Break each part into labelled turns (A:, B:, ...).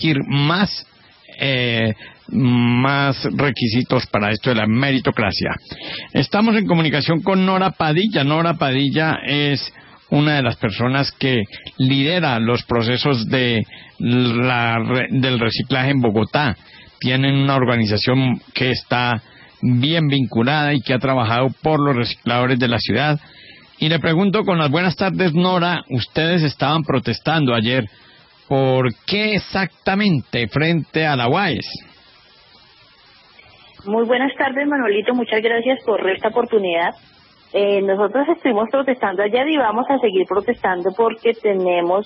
A: exigir más requisitos para esto de la meritocracia. Estamos en comunicación con Nora Padilla. Nora Padilla es una de las personas que lidera los procesos del reciclaje en Bogotá. Tienen una organización que está bien vinculada y que ha trabajado por los recicladores de la ciudad. Y le pregunto con las buenas tardes, Nora, ustedes estaban protestando ayer. ¿Por qué exactamente frente a la UAS?
B: Muy buenas tardes, Manolito. Muchas gracias por esta oportunidad. Nosotros estuvimos protestando ayer y vamos a seguir protestando porque tenemos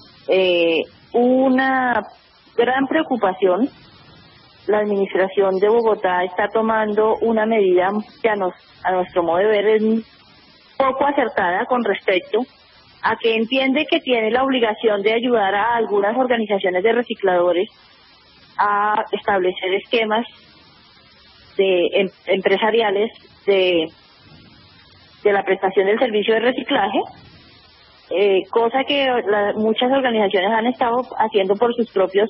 B: una gran preocupación. La administración de Bogotá está tomando una medida que a nuestro modo de ver es poco acertada con respecto a que entiende que tiene la obligación de ayudar a algunas organizaciones de recicladores a establecer esquemas empresariales de la prestación del servicio de reciclaje, cosa que muchas organizaciones han estado haciendo por sus propios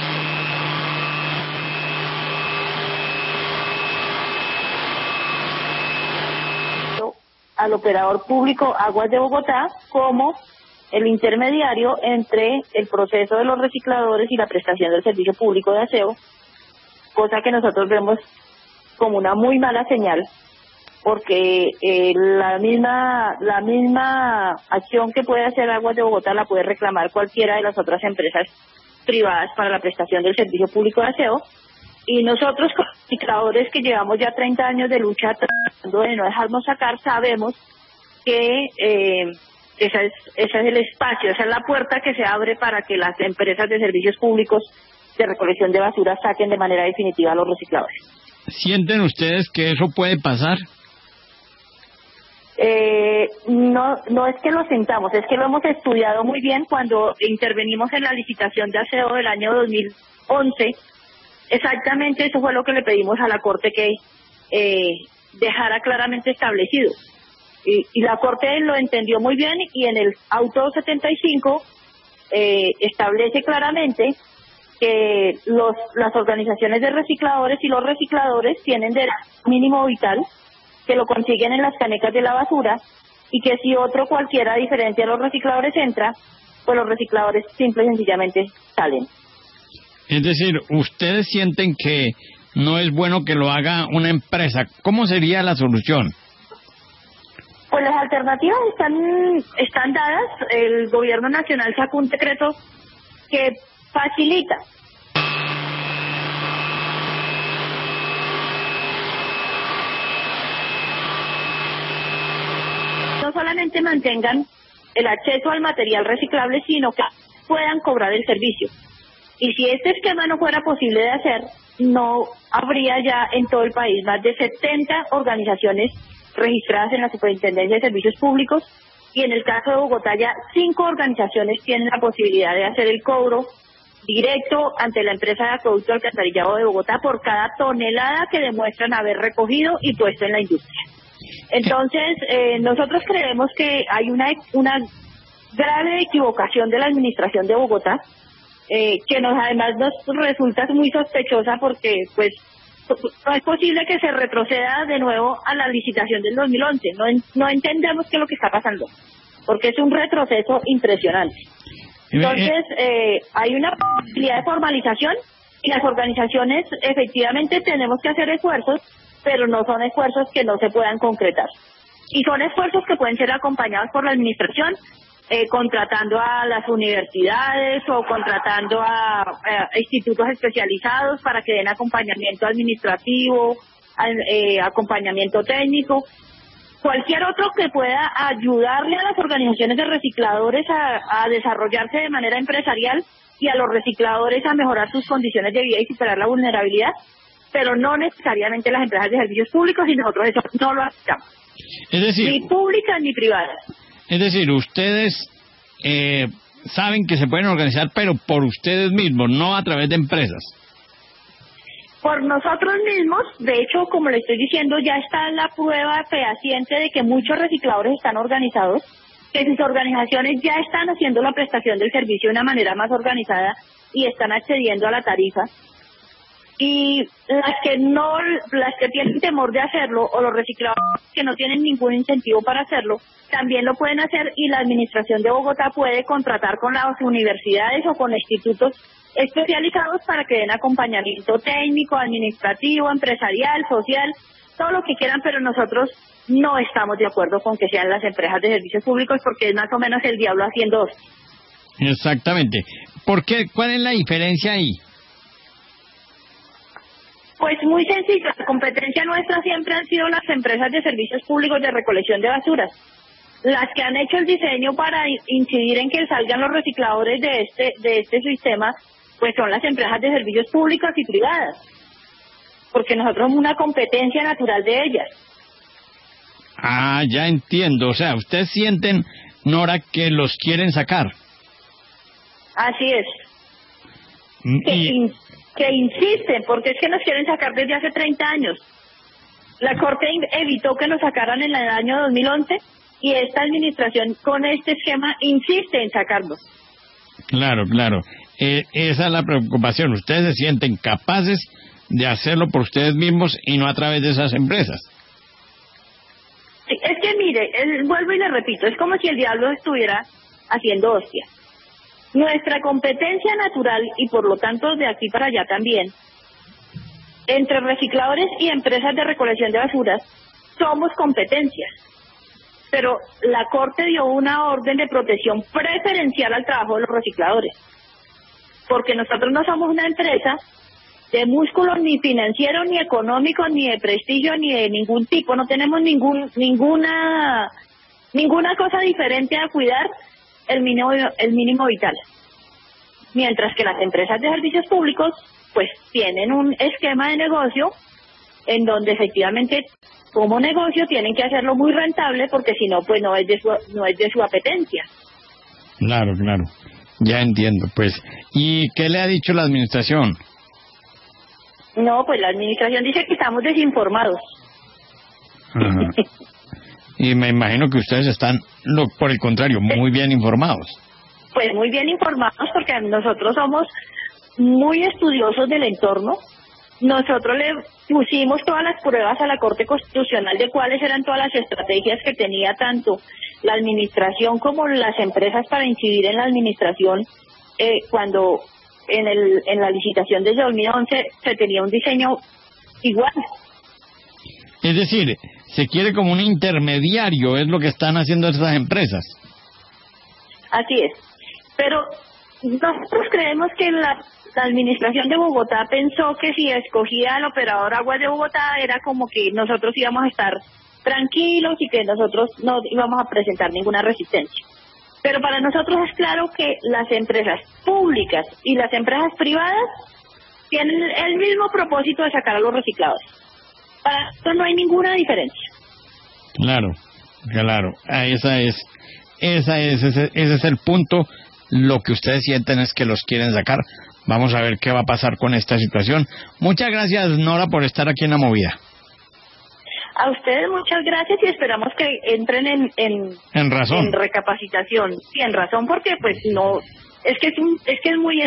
B: al operador público Aguas de Bogotá como el intermediario entre el proceso de los recicladores y la prestación del servicio público de aseo, cosa que nosotros vemos como una muy mala señal, porque la misma acción que puede hacer Aguas de Bogotá la puede reclamar cualquiera de las otras empresas privadas para la prestación del servicio público de aseo. Y nosotros, como recicladores que llevamos ya 30 años de lucha tratando de no dejarnos sacar, sabemos que ese es el espacio, esa es la puerta que se abre para que las empresas de servicios públicos de recolección de basura saquen de manera definitiva a los recicladores.
A: ¿Sienten ustedes que eso puede pasar?
B: No es que lo sintamos, es que lo hemos estudiado muy bien cuando intervenimos en la licitación de aseo del año 2011. Exactamente eso fue lo que le pedimos a la Corte que dejara claramente establecido. Y la Corte lo entendió muy bien y en el auto 75 establece claramente que las organizaciones de recicladores y los recicladores tienen derecho mínimo vital, que lo consiguen en las canecas de la basura, y que si otro cualquiera diferencia a los recicladores entra, pues los recicladores simple y sencillamente salen.
A: Es decir, ustedes sienten que no es bueno que lo haga una empresa. ¿Cómo sería la solución?
B: Pues las alternativas están dadas. El gobierno nacional sacó un decreto que facilita no solamente mantengan el acceso al material reciclable, sino que puedan cobrar el servicio. Y si este esquema no fuera posible de hacer, no habría ya en todo el país más de 70 organizaciones registradas en la Superintendencia de Servicios Públicos, y en el caso de Bogotá ya 5 organizaciones tienen la posibilidad de hacer el cobro directo ante la empresa de acueducto alcantarillado de Bogotá por cada tonelada que demuestran haber recogido y puesto en la industria. Entonces, nosotros creemos que hay una grave equivocación de la administración de Bogotá, que además nos resulta muy sospechosa porque pues no es posible que se retroceda de nuevo a la licitación del 2011. No entendemos qué es lo que está pasando, porque es un retroceso impresionante. Entonces, hay una posibilidad de formalización y las organizaciones efectivamente tenemos que hacer esfuerzos, pero no son esfuerzos que no se puedan concretar. Y son esfuerzos que pueden ser acompañados por la administración, contratando a las universidades o contratando a institutos especializados para que den acompañamiento administrativo, acompañamiento técnico, cualquier otro que pueda ayudarle a las organizaciones de recicladores a desarrollarse de manera empresarial y a los recicladores a mejorar sus condiciones de vida y superar la vulnerabilidad, pero no necesariamente las empresas de servicios públicos, y nosotros eso no lo aceptamos.
A: Es decir,
B: ni públicas ni privadas.
A: Es decir, ustedes saben que se pueden organizar, pero por ustedes mismos, no a través de empresas.
B: Por nosotros mismos, de hecho, como le estoy diciendo, ya está la prueba fehaciente de que muchos recicladores están organizados, que sus organizaciones ya están haciendo la prestación del servicio de una manera más organizada y están accediendo a la tarifa. Y las que tienen temor de hacerlo, o los recicladores que no tienen ningún incentivo para hacerlo, también lo pueden hacer, y la Administración de Bogotá puede contratar con las universidades o con institutos especializados para que den acompañamiento técnico, administrativo, empresarial, social, todo lo que quieran, pero nosotros no estamos de acuerdo con que sean las empresas de servicios públicos, porque es más o menos el diablo haciendo dos.
A: Exactamente. ¿Por qué? ¿Cuál es la diferencia ahí?
B: Pues muy sencillo, la competencia nuestra siempre han sido las empresas de servicios públicos de recolección de basuras, las que han hecho el diseño para incidir en que salgan los recicladores de este sistema, pues son las empresas de servicios públicos y privadas, porque nosotros somos una competencia natural de ellas.
A: Ah, ya entiendo. O sea, ustedes sienten, Nora, que los quieren sacar.
B: Así es. Que insisten, porque es que nos quieren sacar desde hace 30 años. La Corte evitó que nos sacaran en el año 2011 y esta administración con este esquema insiste en sacarlos.
A: Claro, claro. Esa es la preocupación. Ustedes se sienten capaces de hacerlo por ustedes mismos y no a través de esas empresas.
B: Sí, es que mire, vuelvo y le repito, es como si el diablo estuviera haciendo hostia. Nuestra competencia natural, y por lo tanto de aquí para allá también, entre recicladores y empresas de recolección de basuras, somos competencias. Pero la Corte dio una orden de protección preferencial al trabajo de los recicladores, porque nosotros no somos una empresa de músculo ni financiero, ni económico, ni de prestigio, ni de ningún tipo. No tenemos ninguna cosa diferente a cuidar el mínimo vital. Mientras que las empresas de servicios públicos pues tienen un esquema de negocio en donde efectivamente como negocio tienen que hacerlo muy rentable, porque si no pues no es de su apetencia.
A: Claro, claro. Ya entiendo, pues. ¿Y qué le ha dicho la administración?
B: No, pues la administración dice que estamos desinformados.
A: Ajá. Y me imagino que ustedes están, por el contrario, muy bien informados.
B: Pues muy bien informados, porque nosotros somos muy estudiosos del entorno. Nosotros le pusimos todas las pruebas a la Corte Constitucional de cuáles eran todas las estrategias que tenía tanto la administración como las empresas para incidir en la administración, cuando en la licitación desde 2011 se tenía un diseño igual.
A: Es decir, se quiere como un intermediario, es lo que están haciendo estas empresas.
B: Así es. Pero nosotros creemos que la administración de Bogotá pensó que si escogía al operador Aguas de Bogotá era como que nosotros íbamos a estar tranquilos y que nosotros no íbamos a presentar ninguna resistencia. Pero para nosotros es claro que las empresas públicas y las empresas privadas tienen el mismo propósito de sacar a los reciclados. Para esto no hay ninguna diferencia.
A: Claro, claro. Ese es el punto. Lo que ustedes sienten es que los quieren sacar. Vamos a ver qué va a pasar con esta situación. Muchas gracias, Nora, por estar aquí en La Movida.
B: A ustedes muchas gracias y esperamos que entren
A: en razón.
B: En recapacitación. Sí, en razón, porque pues no, es que es muy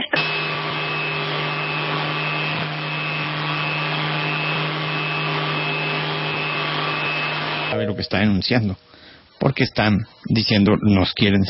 A: a ver lo que está denunciando, porque están diciendo nos quieren